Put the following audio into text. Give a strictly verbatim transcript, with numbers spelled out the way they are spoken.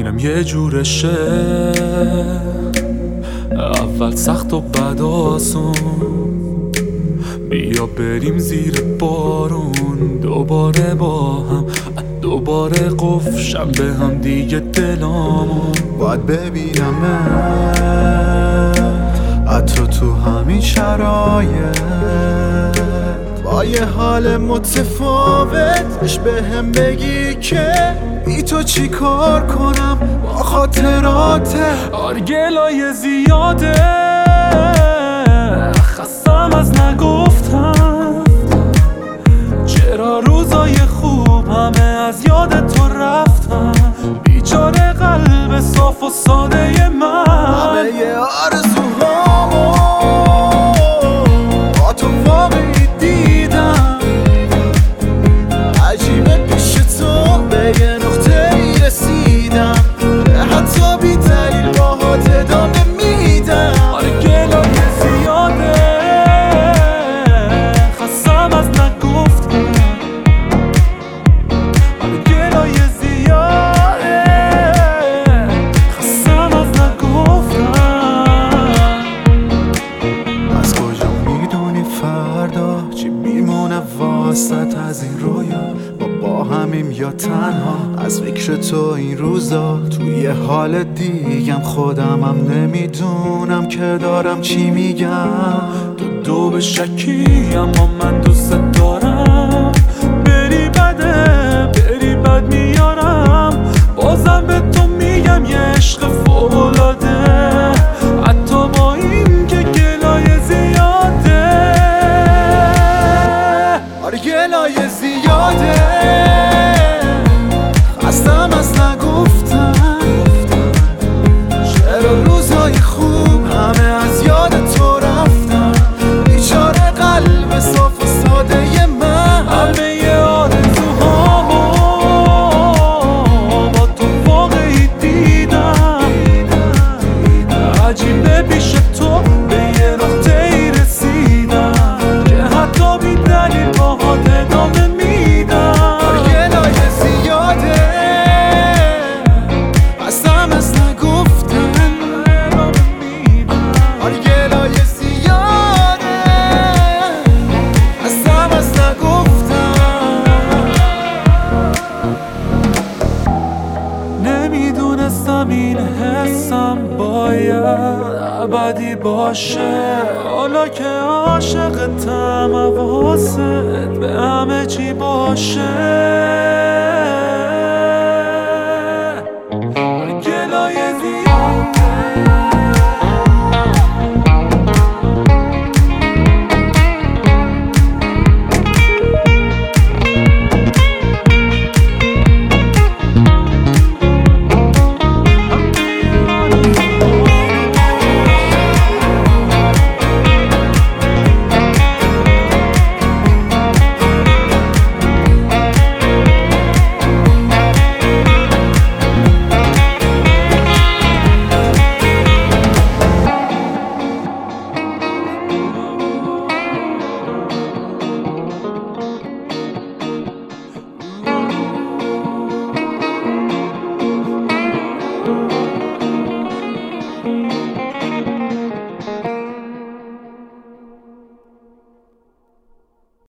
اینم یه جورشه، اول سخت و بعد آسون. بیا بریم زیر بارون دوباره با هم، دوباره قفشم به هم دیگه دلامون. باید ببینمت حتی تو همین شرایط، با یه حال متفاوتش به هم بگی که بی تو چی کار کنم با خاطراته. آرگلای زیاده، خستم از نگفتم. چرا روزای خوب همه از یاد تو رفتن؟ بیچاره قلب صاف و ساده من، همه یه آرزوهامو با تو واقعی دیدم. عجیبه پیش تو به یه نقطه ای رسیدم که حتی بی دلیل باهات ادامه میدم. آرگلای زیاده، خستم از نگفتم. آرگلای زیاده، خستم از نگفتم. از کجا میدونی فردا چی میمونه واسط از این رویا؟ با با همیم یا تنها از فکر تو این روزا؟ توی یه حال دیگم خودمم نمیدونم که دارم چی میگم. تو دو به شکی اما من دوست دارم. بری بده بری بد میارم، بازم به تو میگم یه عشق فوق‌العاده. حتی با این که گلای زیاده. آره گلای زیاده، خستم از نگفتم. چرا روزای خوب همه از یاد تو رفتن؟ بیچاره قلب صاف و ساده من، همه ی آرزوهامو با تو واقعی دیدم. عجیبه پیش تو به یه نقطه ای رسیدم که حتی بی دلیل باهات ادامه میدم. گلای زیاده، خستم از نگفتن. آره گلای زیاده، خستم از نگفتن. نمیدونستم این حسم باید ابدی باشه. حالا که عاشقتم حواست به همه چی باشه.